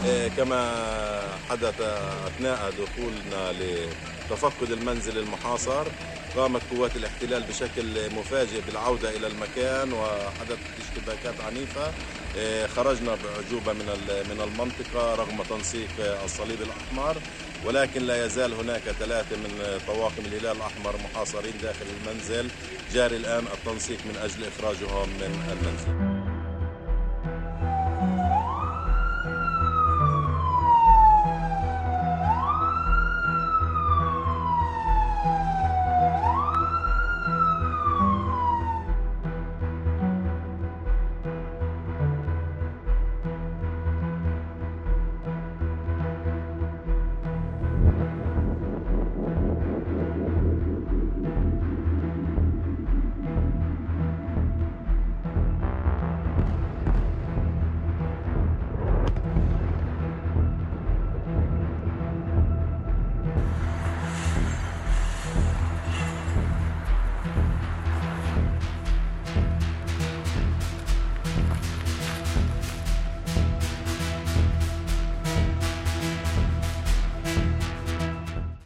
كما حدث أثناء دخولنا لتفقد المنزل المحاصر، قامت قوات الاحتلال بشكل مفاجئ بالعودة إلى المكان وحدثت اشتباكات عنيفة. خرجنا بعجوبة من المنطقة رغم تنسيق الصليب الأحمر، ولكن لا يزال هناك 3 من طواقم الهلال الأحمر محاصرين داخل المنزل، جاري الآن التنسيق من أجل إخراجهم من المنزل.